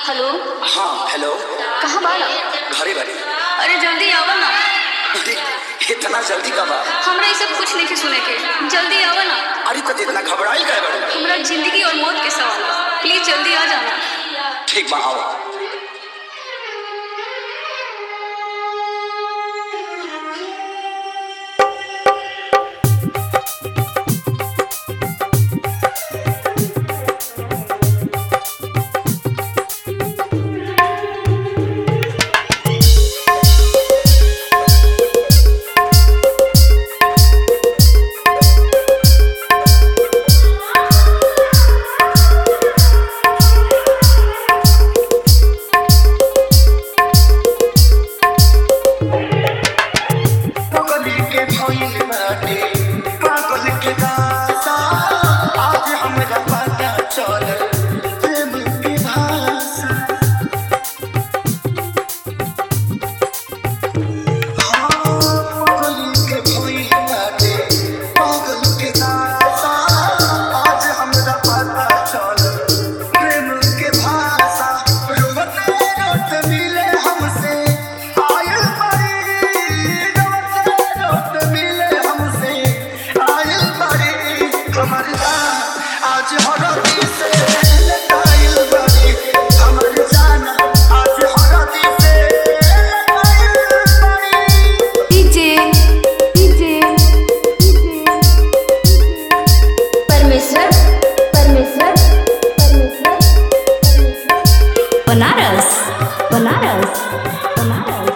Hello. हाँ hello. कहाँ बाड़ा? घरे बाड़ी। अरे जल्दी आवा ना। अरे इतना जल्दी कब आ? हमरा ये सब कुछ नहीं सुने के, जल्दी आवा ना। अरे तो इतना घबराइल काहे बाड़ी? हमरा जिंदगी और मौत के सवाल बा, प्लीज जल्दी आ जाना। ठीक बा आओ। बनारस बनारस बनारस।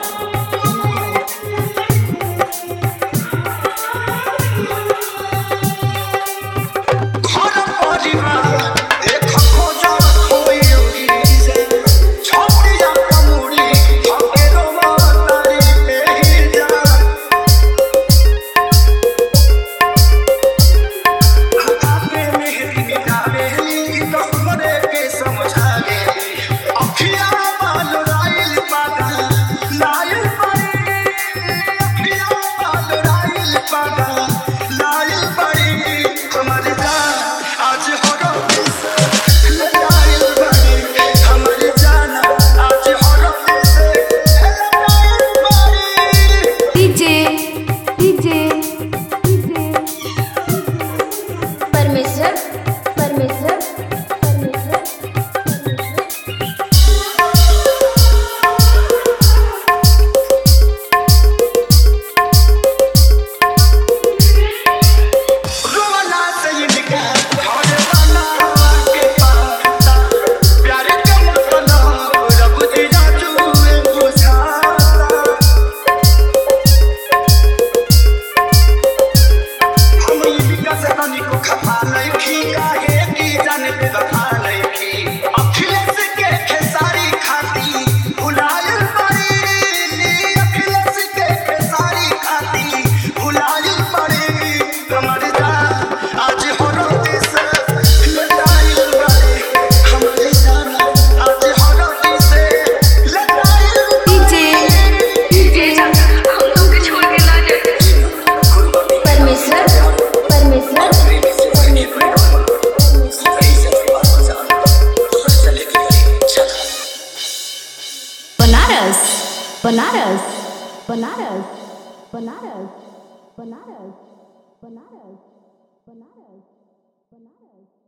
बनारस बनारस बनारस बनारस बनारस बनारस बनारस बनारस।